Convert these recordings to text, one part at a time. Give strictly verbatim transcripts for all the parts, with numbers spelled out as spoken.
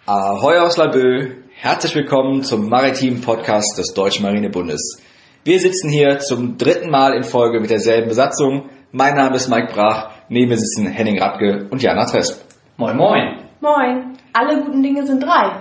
Ahoi aus Laboe, herzlich willkommen zum maritimen Podcast des Deutschen Marinebundes. Wir sitzen hier zum dritten Mal in Folge mit derselben Besatzung. Mein Name ist Mike Brach, neben mir sitzen Henning Radke und Jana Tresp. Moin moin. Moin, alle guten Dinge sind drei.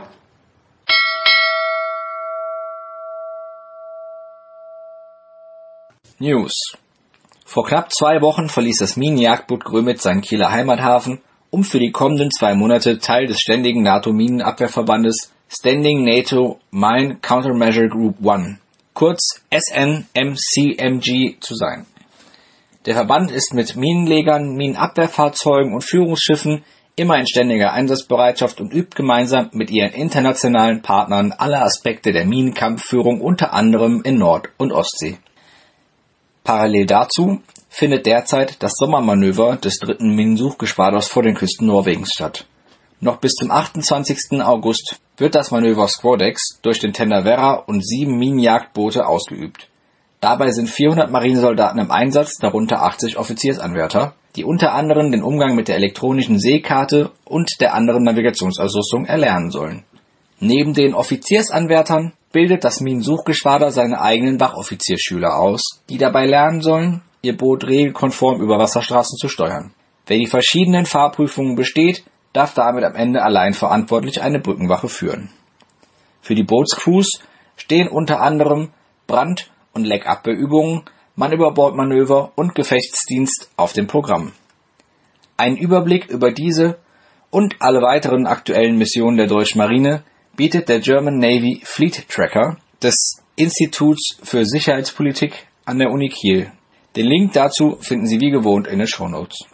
News. Vor knapp zwei Wochen verließ das Minenjagdboot Grömitz seinen Kieler Heimathafen, um für die kommenden zwei Monate Teil des ständigen NATO-Minenabwehrverbandes Standing NATO Mine Countermeasure Group One, kurz S N M C M G, zu sein. Der Verband ist mit Minenlegern, Minenabwehrfahrzeugen und Führungsschiffen immer in ständiger Einsatzbereitschaft und übt gemeinsam mit ihren internationalen Partnern alle Aspekte der Minenkampfführung, unter anderem in Nord- und Ostsee. Parallel dazu findet derzeit das Sommermanöver des dritten Minensuchgeschwaders vor den Küsten Norwegens statt. Noch bis zum achtundzwanzigsten August wird das Manöver Squadex durch den Tender Werra und sieben Minenjagdboote ausgeübt. Dabei sind vierhundert Marinesoldaten im Einsatz, darunter achtzig Offiziersanwärter, die unter anderem den Umgang mit der elektronischen Seekarte und der anderen Navigationsausrüstung erlernen sollen. Neben den Offiziersanwärtern bildet das Minensuchgeschwader seine eigenen Wachoffizierschüler aus, die dabei lernen sollen, ihr Boot regelkonform über Wasserstraßen zu steuern. Wer die verschiedenen Fahrprüfungen besteht, darf damit am Ende allein verantwortlich eine Brückenwache führen. Für die Bootscrews stehen unter anderem Brand- und Leckabwehrübungen, Mann-über-Bord-Manöver und Gefechtsdienst auf dem Programm. Einen Überblick über diese und alle weiteren aktuellen Missionen der Deutschen Marine bietet der German Navy Fleet Tracker des Instituts für Sicherheitspolitik an der Uni Kiel. Den Link dazu finden Sie wie gewohnt in den Shownotes.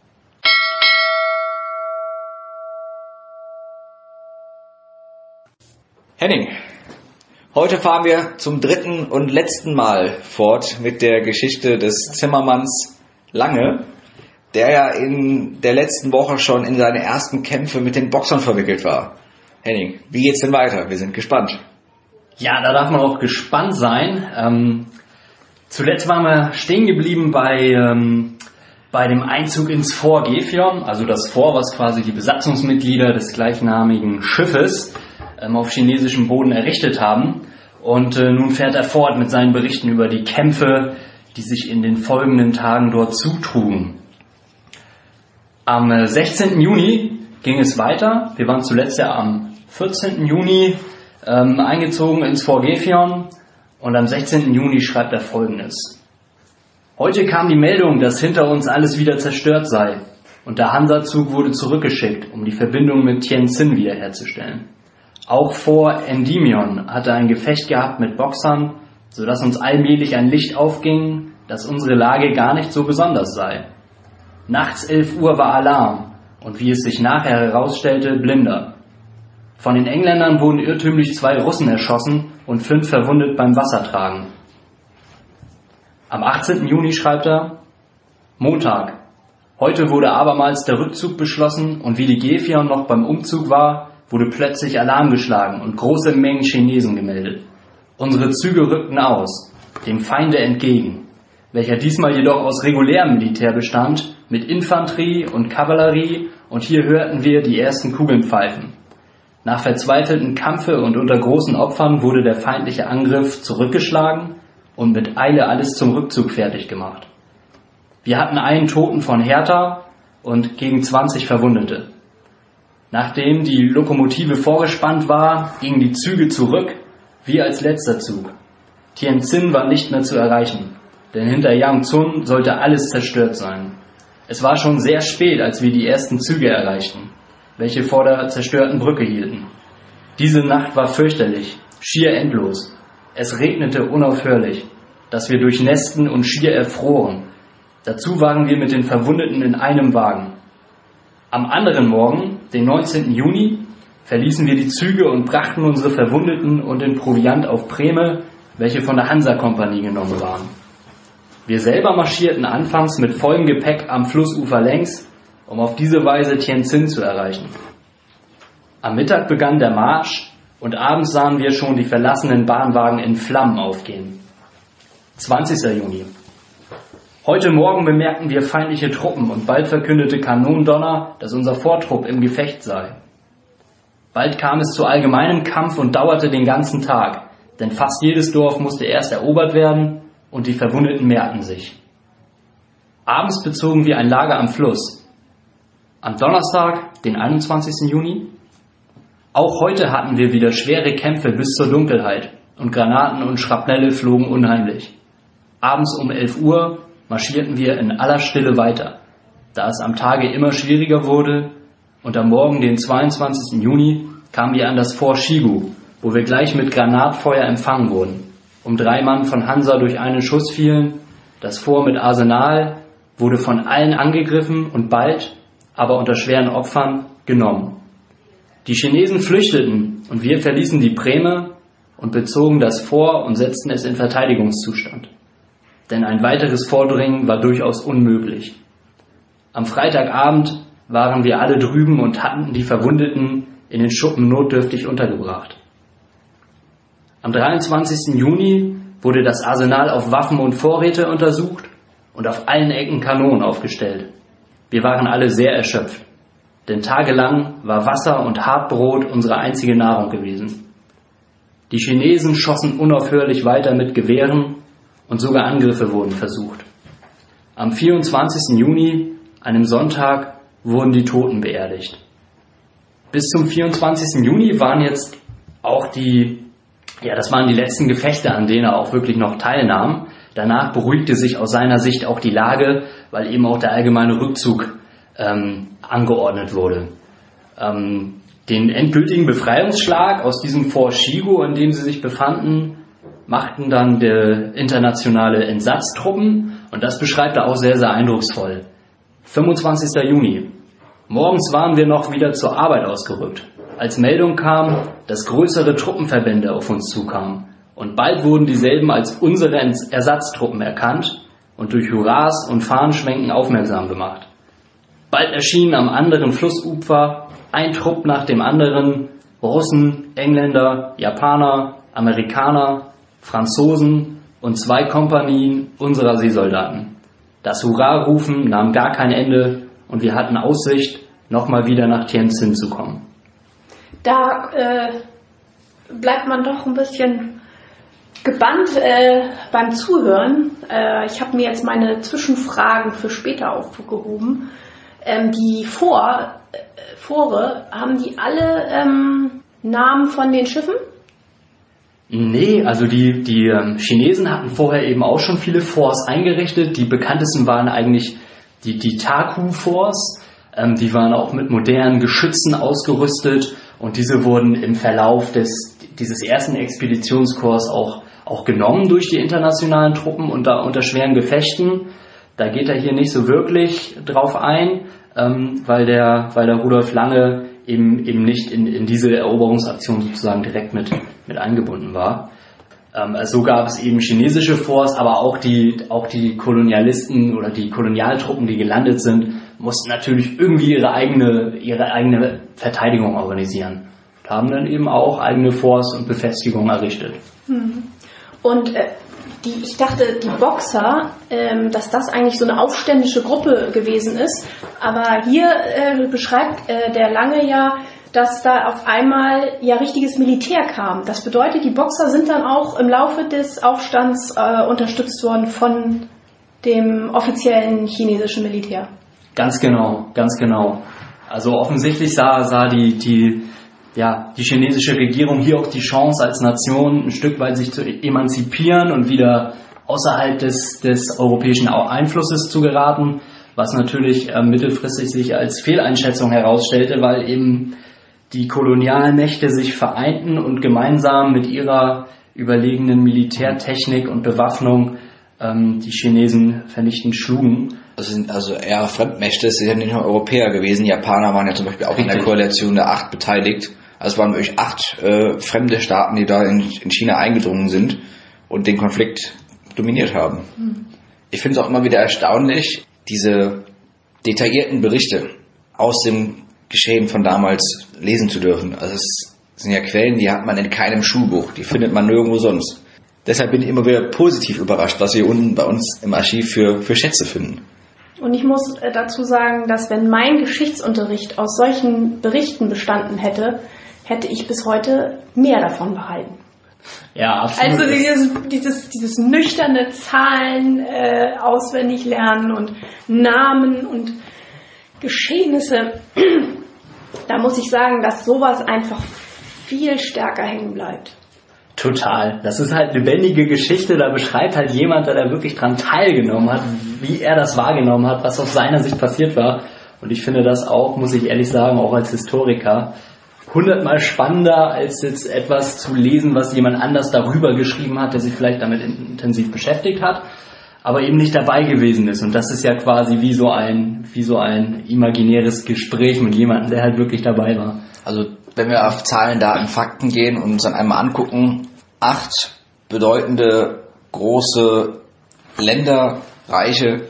Henning, heute fahren wir zum dritten und letzten Mal fort mit der Geschichte des Zimmermanns Lange, der ja in der letzten Woche schon in seine ersten Kämpfe mit den Boxern verwickelt war. Henning, wie geht's denn weiter? Wir sind gespannt. Ja, da darf man auch gespannt sein. Ähm, zuletzt waren wir stehen geblieben bei, ähm, bei dem Einzug ins Fort Gefion, also das Fort, was quasi die Besatzungsmitglieder des gleichnamigen Schiffes ähm, auf chinesischem Boden errichtet haben. Und äh, nun fährt er fort mit seinen Berichten über die Kämpfe, die sich in den folgenden Tagen dort zutrugen. Am äh, sechzehnten Juni ging es weiter. Wir waren zuletzt ja am vierzehnten Juni ähm, eingezogen ins Fort Gefion und am sechzehnten Juni schreibt er Folgendes. Heute kam die Meldung, dass hinter uns alles wieder zerstört sei und der Hansa-Zug wurde zurückgeschickt, um die Verbindung mit Tientsin wiederherzustellen. Auch Fort Endymion hatte ein Gefecht gehabt mit Boxern, sodass uns allmählich ein Licht aufging, dass unsere Lage gar nicht so besonders sei. Nachts elf Uhr war Alarm und wie es sich nachher herausstellte, blinder. Von den Engländern wurden irrtümlich zwei Russen erschossen und fünf verwundet beim Wassertragen. Am achtzehnten Juni schreibt er, Montag. Heute wurde abermals der Rückzug beschlossen und wie die Gefion noch beim Umzug war, wurde plötzlich Alarm geschlagen und große Mengen Chinesen gemeldet. Unsere Züge rückten aus, dem Feinde entgegen, welcher diesmal jedoch aus regulärem Militär bestand, mit Infanterie und Kavallerie, und hier hörten wir die ersten Kugeln pfeifen. Nach verzweifeltem Kampfe und unter großen Opfern wurde der feindliche Angriff zurückgeschlagen und mit Eile alles zum Rückzug fertig gemacht. Wir hatten einen Toten von Hertha und gegen zwanzig Verwundete. Nachdem die Lokomotive vorgespannt war, gingen die Züge zurück, wir als letzter Zug. Tientsin war nicht mehr zu erreichen, denn hinter Yangzhou sollte alles zerstört sein. Es war schon sehr spät, als wir die ersten Züge erreichten, welche vor der zerstörten Brücke hielten. Diese Nacht war fürchterlich, schier endlos. Es regnete unaufhörlich, dass wir durchnässten und schier erfroren. Dazu waren wir mit den Verwundeten in einem Wagen. Am anderen Morgen, den neunzehnten Juni, verließen wir die Züge und brachten unsere Verwundeten und den Proviant auf Breme, welche von der Hansa-Kompanie genommen waren. Wir selber marschierten anfangs mit vollem Gepäck am Flussufer längs, um auf diese Weise Tientsin zu erreichen. Am Mittag begann der Marsch und abends sahen wir schon die verlassenen Bahnwagen in Flammen aufgehen. zwanzigsten Juni. Heute Morgen bemerkten wir feindliche Truppen und bald verkündete Kanonendonner, dass unser Vortrupp im Gefecht sei. Bald kam es zu allgemeinem Kampf und dauerte den ganzen Tag, denn fast jedes Dorf musste erst erobert werden und die Verwundeten mehrten sich. Abends bezogen wir ein Lager am Fluss. Am Donnerstag, den einundzwanzigsten Juni. Auch heute hatten wir wieder schwere Kämpfe bis zur Dunkelheit und Granaten und Schrapnelle flogen unheimlich. Abends um elf Uhr marschierten wir in aller Stille weiter, da es am Tage immer schwieriger wurde, und am Morgen, den zweiundzwanzigsten Juni, kamen wir an das Fort Shigu, wo wir gleich mit Granatfeuer empfangen wurden. Um drei Mann von Hansa durch einen Schuss fielen, das Fort mit Arsenal wurde von allen angegriffen und bald, aber unter schweren Opfern, genommen. Die Chinesen flüchteten und wir verließen die Breme und bezogen das Fort und setzten es in Verteidigungszustand. Denn ein weiteres Vordringen war durchaus unmöglich. Am Freitagabend waren wir alle drüben und hatten die Verwundeten in den Schuppen notdürftig untergebracht. Am dreiundzwanzigsten Juni wurde das Arsenal auf Waffen und Vorräte untersucht und auf allen Ecken Kanonen aufgestellt. Wir waren alle sehr erschöpft, denn tagelang war Wasser und Hartbrot unsere einzige Nahrung gewesen. Die Chinesen schossen unaufhörlich weiter mit Gewehren und sogar Angriffe wurden versucht. Am vierundzwanzigsten Juni, einem Sonntag, wurden die Toten beerdigt. Bis zum vierundzwanzigsten Juni waren jetzt auch die, ja, das waren die letzten Gefechte, an denen er auch wirklich noch teilnahm. Danach beruhigte sich aus seiner Sicht auch die Lage, weil eben auch der allgemeine Rückzug ähm, angeordnet wurde. Ähm, den endgültigen Befreiungsschlag aus diesem Fort Shigu, in dem sie sich befanden, machten dann die internationale Entsatztruppen, und das beschreibt er auch sehr, sehr eindrucksvoll. fünfundzwanzigsten Juni. Morgens waren wir noch wieder zur Arbeit ausgerückt, als Meldung kam, dass größere Truppenverbände auf uns zukamen. Und bald wurden dieselben als unsere Ersatztruppen erkannt und durch Hurras und Fahnenschwenken aufmerksam gemacht. Bald erschienen am anderen Flussufer ein Trupp nach dem anderen, Russen, Engländer, Japaner, Amerikaner, Franzosen und zwei Kompanien unserer Seesoldaten. Das Hurra-Rufen nahm gar kein Ende und wir hatten Aussicht, nochmal wieder nach Tientsin zu kommen. Da äh, bleibt man doch ein bisschen gebannt äh, beim Zuhören. Äh, ich habe mir jetzt meine Zwischenfragen für später aufgehoben. Ähm, die Vor, äh, Fore, haben die alle ähm, Namen von den Schiffen? Nee, also die, die ähm, Chinesen hatten vorher eben auch schon viele Forts eingerichtet. Die bekanntesten waren eigentlich die, die Taku-Forts. Ähm, die waren auch mit modernen Geschützen ausgerüstet und diese wurden im Verlauf des, dieses ersten Expeditionskorps auch, auch genommen durch die internationalen Truppen unter, unter schweren Gefechten. Da geht er hier nicht so wirklich drauf ein, ähm, weil, der, weil der Rudolf Lange eben, eben nicht in, in diese Eroberungsaktion sozusagen direkt mit, mit eingebunden war. Ähm, also so gab es eben chinesische Forts, aber auch die, auch die Kolonialisten oder die Kolonialtruppen, die gelandet sind, mussten natürlich irgendwie ihre eigene, ihre eigene Verteidigung organisieren. Und haben dann eben auch eigene Forts und Befestigungen errichtet. Und äh, die, ich dachte, die Boxer, ähm, dass das eigentlich so eine aufständische Gruppe gewesen ist. Aber hier äh, beschreibt äh, der Lange ja, dass da auf einmal ja richtiges Militär kam. Das bedeutet, die Boxer sind dann auch im Laufe des Aufstands äh, unterstützt worden von dem offiziellen chinesischen Militär. Ganz genau, ganz genau. Also offensichtlich sah, sah die, die, ja, die chinesische Regierung hier auch die Chance als Nation ein Stück weit sich zu emanzipieren und wieder außerhalb des, des europäischen Einflusses zu geraten, was natürlich äh, mittelfristig sich als Fehleinschätzung herausstellte, weil eben die Kolonialmächte sich vereinten und gemeinsam mit ihrer überlegenen Militärtechnik und Bewaffnung ähm, die Chinesen vernichtend schlugen. Das sind also eher Fremdmächte, es sind ja nicht nur Europäer gewesen. Die Japaner waren ja zum Beispiel auch Richtig. in der Koalition der Acht beteiligt. Also es waren wirklich acht äh, fremde Staaten, die da in, in China eingedrungen sind und den Konflikt dominiert haben. Mhm. Ich finde es auch immer wieder erstaunlich, diese detaillierten Berichte aus dem Geschehen von damals lesen zu dürfen. Also es sind ja Quellen, die hat man in keinem Schulbuch, die findet man nirgendwo sonst. Deshalb bin ich immer wieder positiv überrascht, was wir unten bei uns im Archiv für, für Schätze finden. Und ich muss dazu sagen, dass wenn mein Geschichtsunterricht aus solchen Berichten bestanden hätte, hätte ich bis heute mehr davon behalten. Ja, absolut. Also dieses, dieses, dieses nüchterne Zahlen äh, auswendig lernen und Namen und Geschehnisse, da muss ich sagen, dass sowas einfach viel stärker hängen bleibt. Total. Das ist halt lebendige Geschichte, da beschreibt halt jemand, der da wirklich dran teilgenommen hat, wie er das wahrgenommen hat, was aus seiner Sicht passiert war. Und ich finde das auch, muss ich ehrlich sagen, auch als Historiker, hundertmal spannender, als jetzt etwas zu lesen, was jemand anders darüber geschrieben hat, der sich vielleicht damit intensiv beschäftigt hat, aber eben nicht dabei gewesen ist. Und das ist ja quasi wie so ein, wie so ein imaginäres Gespräch mit jemandem, der halt wirklich dabei war. Also wenn wir auf Zahlen, Daten, Fakten gehen und uns dann einmal angucken, acht bedeutende große Länder, Reiche,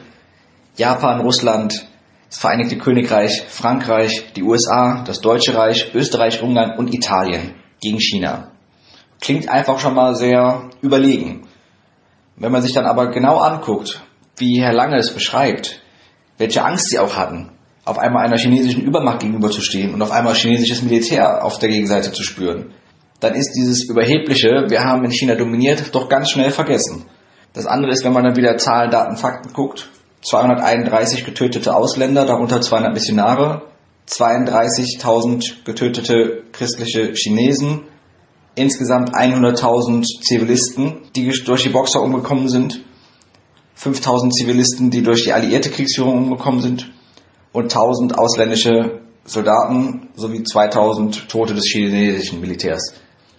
Japan, Russland, das Vereinigte Königreich, Frankreich, die U S A, das Deutsche Reich, Österreich, Ungarn und Italien gegen China. Klingt einfach schon mal sehr überlegen. Wenn man sich dann aber genau anguckt, wie Herr Lange es beschreibt, welche Angst sie auch hatten, auf einmal einer chinesischen Übermacht gegenüberzustehen und auf einmal chinesisches Militär auf der Gegenseite zu spüren, dann ist dieses Überhebliche, wir haben in China dominiert, doch ganz schnell vergessen. Das andere ist, wenn man dann wieder Zahlen, Daten, Fakten guckt, zweihunderteinunddreißig getötete Ausländer, darunter zweihundert Missionare, zweiunddreißigtausend getötete christliche Chinesen, insgesamt hunderttausend Zivilisten, die durch die Boxer umgekommen sind, fünftausend Zivilisten, die durch die alliierte Kriegsführung umgekommen sind und tausend ausländische Soldaten sowie zweitausend Tote des chinesischen Militärs.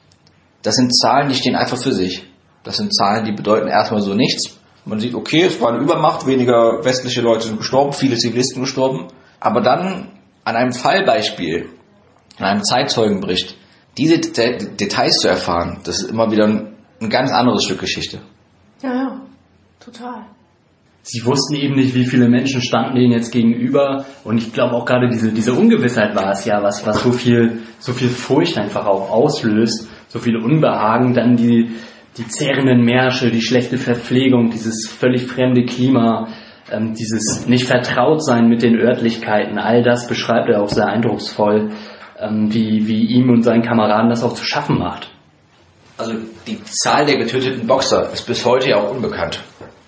Das sind Zahlen, die stehen einfach für sich. Das sind Zahlen, die bedeuten erstmal so nichts. Man sieht, okay, es war eine Übermacht, weniger westliche Leute sind gestorben, viele Zivilisten gestorben. Aber dann an einem Fallbeispiel, an einem Zeitzeugenbericht, diese De- Details zu erfahren, das ist immer wieder ein, ein ganz anderes Stück Geschichte. Ja, ja, total. Sie wussten eben nicht, wie viele Menschen standen denen jetzt gegenüber. Und ich glaube auch gerade diese, diese Ungewissheit war es ja, was, was so viel, so viel Furcht einfach auch auslöst, so viel Unbehagen, dann die, die zehrenden Märsche, die schlechte Verpflegung, dieses völlig fremde Klima, ähm, dieses nicht vertraut sein mit den Örtlichkeiten, all das beschreibt er auch sehr eindrucksvoll, ähm, wie, wie ihm und seinen Kameraden das auch zu schaffen macht. Also die Zahl der getöteten Boxer ist bis heute ja auch unbekannt.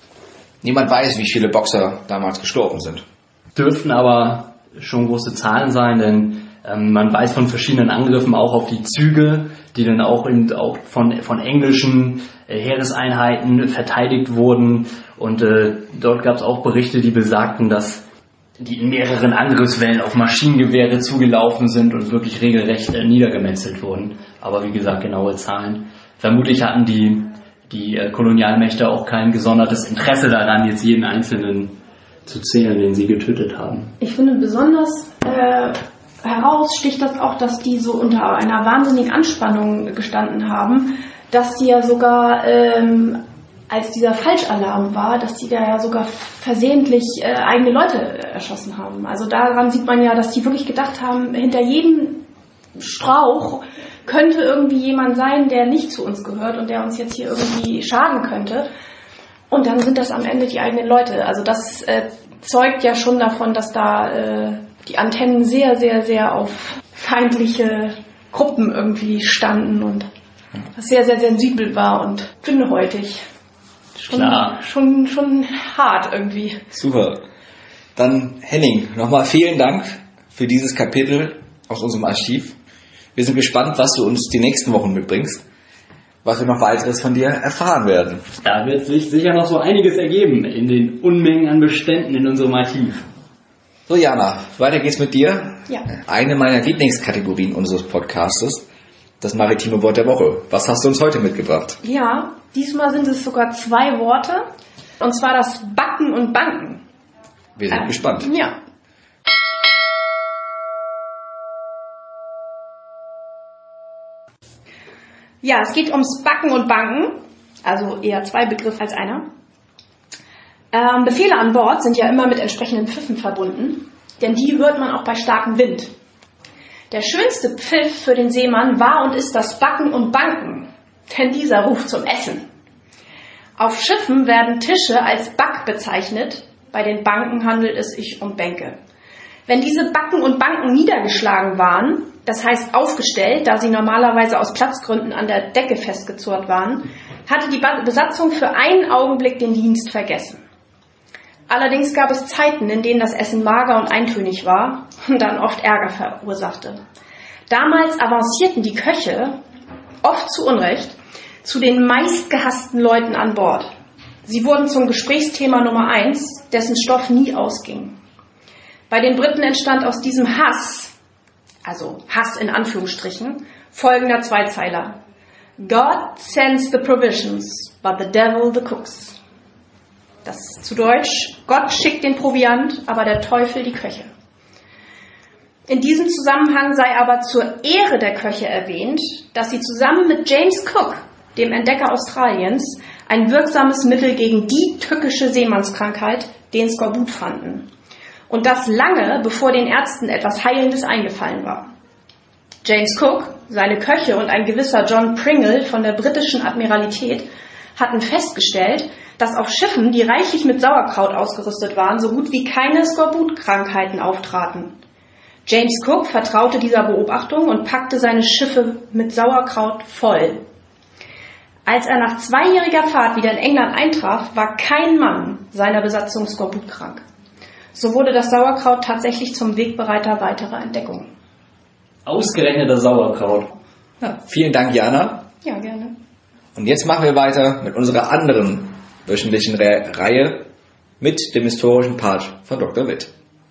Niemand weiß, wie viele Boxer damals gestorben sind. Dürften aber schon große Zahlen sein, denn ähm, man weiß von verschiedenen Angriffen auch auf die Züge, die dann auch, in, auch von, von englischen äh, Heereseinheiten verteidigt wurden. Und äh, dort gab es auch Berichte, die besagten, dass die in mehreren Angriffswellen auf Maschinengewehre zugelaufen sind und wirklich regelrecht äh, niedergemetzelt wurden. Aber wie gesagt, genaue Zahlen. Vermutlich hatten die die äh, Kolonialmächte auch kein gesondertes Interesse daran, jetzt jeden Einzelnen zu zählen, den sie getötet haben. Ich finde besonders äh, heraus sticht das auch, dass die so unter einer wahnsinnigen Anspannung gestanden haben, dass die ja sogar, ähm, als dieser Falschalarm war, dass die da ja sogar versehentlich äh, eigene Leute erschossen haben. Also daran sieht man ja, dass die wirklich gedacht haben, hinter jedem Strauch könnte irgendwie jemand sein, der nicht zu uns gehört und der uns jetzt hier irgendwie schaden könnte. Und dann sind das am Ende die eigenen Leute. Also das äh, zeugt ja schon davon, dass da äh, die Antennen sehr, sehr, sehr auf feindliche Gruppen irgendwie standen und das sehr, sehr sensibel war und dünnhäutig. Schon, Klar. Schon, schon hart irgendwie. Super. Dann Henning, nochmal vielen Dank für dieses Kapitel aus unserem Archiv. Wir sind gespannt, was du uns die nächsten Wochen mitbringst, was wir noch weiteres von dir erfahren werden. Da wird sich sicher noch so einiges ergeben in den Unmengen an Beständen in unserem Archiv. So Jana, weiter geht's mit dir. Ja. Eine meiner Lieblingskategorien unseres Podcastes, das maritime Wort der Woche. Was hast du uns heute mitgebracht? Ja, diesmal sind es sogar zwei Worte, und zwar das Backen und Banken. Wir sind äh, gespannt. Ja. Ja, es geht ums Backen und Banken, also eher zwei Begriffe als einer. Ähm, Befehle an Bord sind ja immer mit entsprechenden Pfiffen verbunden, denn die hört man auch bei starkem Wind. Der schönste Pfiff für den Seemann war und ist das Backen und Banken, denn dieser ruft zum Essen. Auf Schiffen werden Tische als Back bezeichnet, bei den Banken handelt es sich um Bänke. Wenn diese Backen und Banken niedergeschlagen waren, das heißt aufgestellt, da sie normalerweise aus Platzgründen an der Decke festgezurrt waren, hatte die Besatzung für einen Augenblick den Dienst vergessen. Allerdings gab es Zeiten, in denen das Essen mager und eintönig war und dann oft Ärger verursachte. Damals avancierten die Köche, oft zu Unrecht, zu den meistgehassten Leuten an Bord. Sie wurden zum Gesprächsthema Nummer eins, dessen Stoff nie ausging. Bei den Briten entstand aus diesem Hass, also Hass in Anführungsstrichen, folgender Zweizeiler. God sends the provisions, but the devil the cooks. Das ist zu Deutsch, Gott schickt den Proviant, aber der Teufel die Köche. In diesem Zusammenhang sei aber zur Ehre der Köche erwähnt, dass sie zusammen mit James Cook, dem Entdecker Australiens, ein wirksames Mittel gegen die tückische Seemannskrankheit, den Skorbut, fanden. Und das lange, bevor den Ärzten etwas Heilendes eingefallen war. James Cook, seine Köche und ein gewisser John Pringle von der britischen Admiralität hatten festgestellt, dass auf Schiffen, die reichlich mit Sauerkraut ausgerüstet waren, so gut wie keine Skorbutkrankheiten auftraten. James Cook vertraute dieser Beobachtung und packte seine Schiffe mit Sauerkraut voll. Als er nach zweijähriger Fahrt wieder in England eintraf, war kein Mann seiner Besatzung skorbutkrank. So wurde das Sauerkraut tatsächlich zum Wegbereiter weiterer Entdeckungen. Ausgerechnet das Sauerkraut. Ja, vielen Dank, Jana. Ja, gerne. Und jetzt machen wir weiter mit unserer anderen wöchentlichen Re- Reihe mit dem historischen Part von Doktor Witt.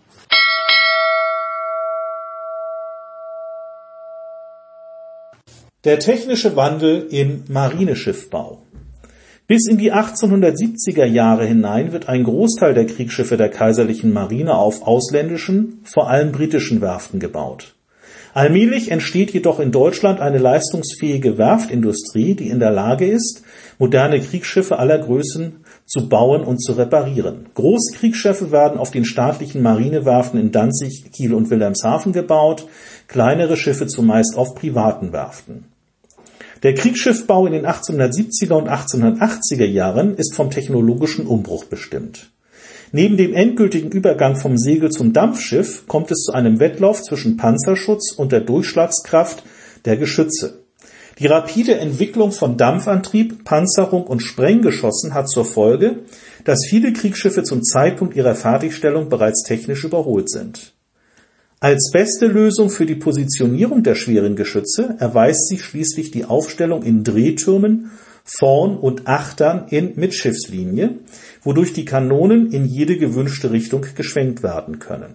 Der technische Wandel im Marineschiffbau. Bis in die achtzehnhundertsiebziger Jahre hinein wird ein Großteil der Kriegsschiffe der Kaiserlichen Marine auf ausländischen, vor allem britischen Werften gebaut. Allmählich entsteht jedoch in Deutschland eine leistungsfähige Werftindustrie, die in der Lage ist, moderne Kriegsschiffe aller Größen zu bauen und zu reparieren. Großkriegsschiffe werden auf den staatlichen Marinewerften in Danzig, Kiel und Wilhelmshaven gebaut, kleinere Schiffe zumeist auf privaten Werften. Der Kriegsschiffbau in den achtzehnhundertsiebziger und achtzehnhundertachtziger Jahren ist vom technologischen Umbruch bestimmt. Neben dem endgültigen Übergang vom Segel zum Dampfschiff kommt es zu einem Wettlauf zwischen Panzerschutz und der Durchschlagskraft der Geschütze. Die rapide Entwicklung von Dampfantrieb, Panzerung und Sprenggeschossen hat zur Folge, dass viele Kriegsschiffe zum Zeitpunkt ihrer Fertigstellung bereits technisch überholt sind. Als beste Lösung für die Positionierung der schweren Geschütze erweist sich schließlich die Aufstellung in Drehtürmen, Vorn- und Achtern in Mittschiffslinie, wodurch die Kanonen in jede gewünschte Richtung geschwenkt werden können.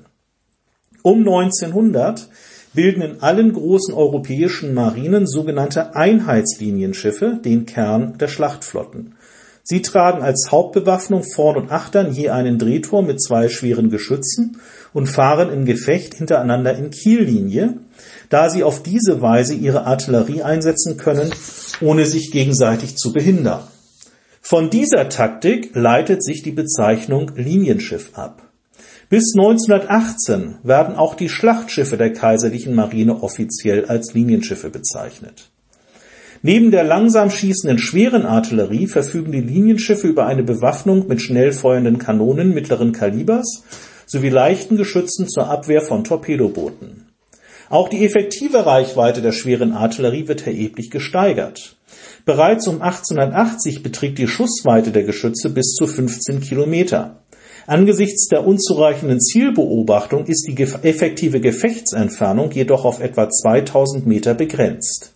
Um neunzehnhundert bilden in allen großen europäischen Marinen sogenannte Einheitslinienschiffe den Kern der Schlachtflotten. Sie tragen als Hauptbewaffnung Vorn- und Achtern je einen Drehturm mit zwei schweren Geschützen und fahren im Gefecht hintereinander in Kiellinie, da sie auf diese Weise ihre Artillerie einsetzen können, ohne sich gegenseitig zu behindern. Von dieser Taktik leitet sich die Bezeichnung Linienschiff ab. Bis neunzehnhundertachtzehn werden auch die Schlachtschiffe der Kaiserlichen Marine offiziell als Linienschiffe bezeichnet. Neben der langsam schießenden schweren Artillerie verfügen die Linienschiffe über eine Bewaffnung mit schnell feuernden Kanonen mittleren Kalibers sowie leichten Geschützen zur Abwehr von Torpedobooten. Auch die effektive Reichweite der schweren Artillerie wird erheblich gesteigert. Bereits um achtzehnhundertachtzig beträgt die Schussweite der Geschütze bis zu fünfzehn Kilometer. Angesichts der unzureichenden Zielbeobachtung ist die effektive Gefechtsentfernung jedoch auf etwa zweitausend Meter begrenzt.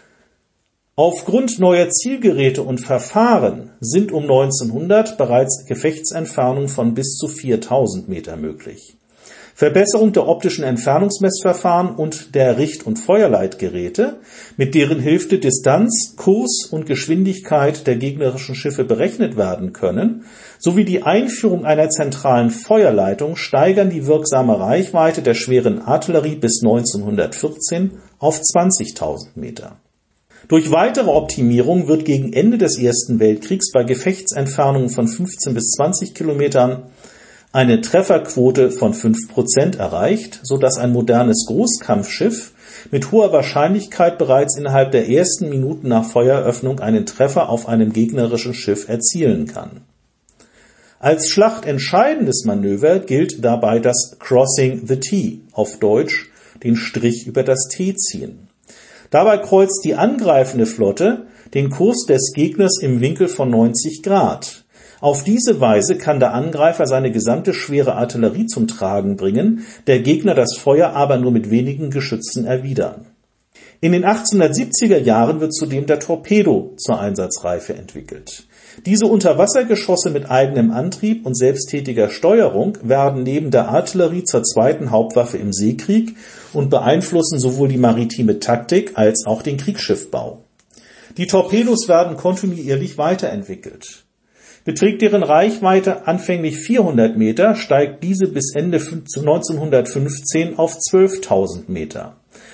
Aufgrund neuer Zielgeräte und Verfahren sind um neunzehnhundert bereits Gefechtsentfernungen von bis zu viertausend Meter möglich. Verbesserung der optischen Entfernungsmessverfahren und der Richt- und Feuerleitgeräte, mit deren Hilfe Distanz, Kurs und Geschwindigkeit der gegnerischen Schiffe berechnet werden können, sowie die Einführung einer zentralen Feuerleitung steigern die wirksame Reichweite der schweren Artillerie bis neunzehnhundertvierzehn auf zwanzigtausend Meter. Durch weitere Optimierung wird gegen Ende des Ersten Weltkriegs bei Gefechtsentfernungen von fünfzehn bis zwanzig Kilometern eine Trefferquote von fünf Prozent erreicht, so dass ein modernes Großkampfschiff mit hoher Wahrscheinlichkeit bereits innerhalb der ersten Minuten nach Feueröffnung einen Treffer auf einem gegnerischen Schiff erzielen kann. Als schlachtentscheidendes Manöver gilt dabei das Crossing the T, auf Deutsch den Strich über das T ziehen. Dabei kreuzt die angreifende Flotte den Kurs des Gegners im Winkel von neunzig Grad. Auf diese Weise kann der Angreifer seine gesamte schwere Artillerie zum Tragen bringen, der Gegner das Feuer aber nur mit wenigen Geschützen erwidern. In den achtzehnhundertsiebziger Jahren wird zudem der Torpedo zur Einsatzreife entwickelt. Diese Unterwassergeschosse mit eigenem Antrieb und selbsttätiger Steuerung werden neben der Artillerie zur zweiten Hauptwaffe im Seekrieg und beeinflussen sowohl die maritime Taktik als auch den Kriegsschiffbau. Die Torpedos werden kontinuierlich weiterentwickelt. Beträgt deren Reichweite anfänglich vierhundert Meter, steigt diese bis Ende neunzehnhundertfünfzehn auf zwölftausend Meter.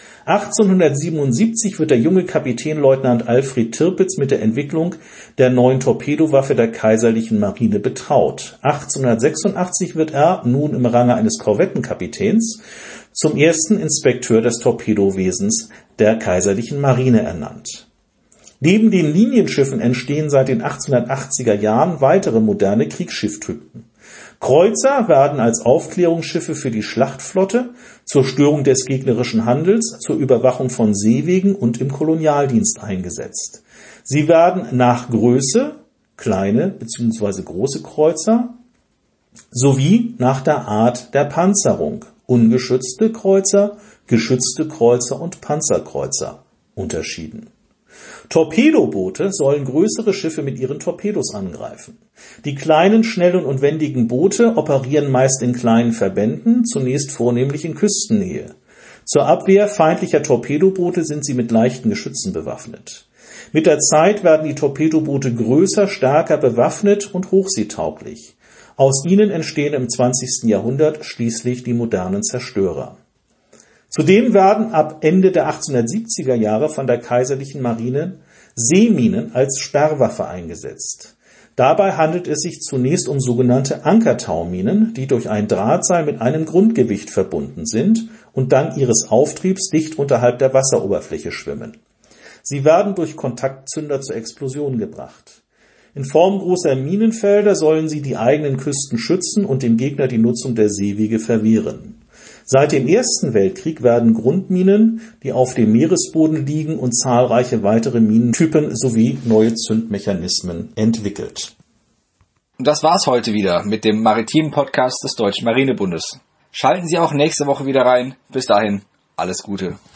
achtzehnhundertsiebenundsiebzig wird der junge Kapitänleutnant Alfred Tirpitz mit der Entwicklung der neuen Torpedowaffe der Kaiserlichen Marine betraut. achtzehnhundertsechsundachtzig wird er, nun im Range eines Korvettenkapitäns, zum ersten Inspekteur des Torpedowesens der Kaiserlichen Marine ernannt. Neben den Linienschiffen entstehen seit den achtzehnhundertachtziger Jahren weitere moderne Kriegsschifftypen. Kreuzer werden als Aufklärungsschiffe für die Schlachtflotte, zur Störung des gegnerischen Handels, zur Überwachung von Seewegen und im Kolonialdienst eingesetzt. Sie werden nach Größe, kleine bzw. große Kreuzer, sowie nach der Art der Panzerung, ungeschützte Kreuzer, geschützte Kreuzer und Panzerkreuzer, unterschieden. Torpedoboote sollen größere Schiffe mit ihren Torpedos angreifen. Die kleinen, schnellen und wendigen Boote operieren meist in kleinen Verbänden, zunächst vornehmlich in Küstennähe. Zur Abwehr feindlicher Torpedoboote sind sie mit leichten Geschützen bewaffnet. Mit der Zeit werden die Torpedoboote größer, stärker bewaffnet und hochseetauglich. Aus ihnen entstehen im zwanzigsten Jahrhundert schließlich die modernen Zerstörer. Zudem werden ab Ende der achtzehnhundertsiebziger Jahre von der Kaiserlichen Marine Seeminen als Sperrwaffe eingesetzt. Dabei handelt es sich zunächst um sogenannte Ankertauminen, die durch ein Drahtseil mit einem Grundgewicht verbunden sind und dank ihres Auftriebs dicht unterhalb der Wasseroberfläche schwimmen. Sie werden durch Kontaktzünder zur Explosion gebracht. In Form großer Minenfelder sollen sie die eigenen Küsten schützen und dem Gegner die Nutzung der Seewege verwehren. Seit dem Ersten Weltkrieg werden Grundminen, die auf dem Meeresboden liegen, und zahlreiche weitere Minentypen sowie neue Zündmechanismen entwickelt. Und das war's heute wieder mit dem maritimen Podcast des Deutschen Marinebundes. Schalten Sie auch nächste Woche wieder rein. Bis dahin, alles Gute.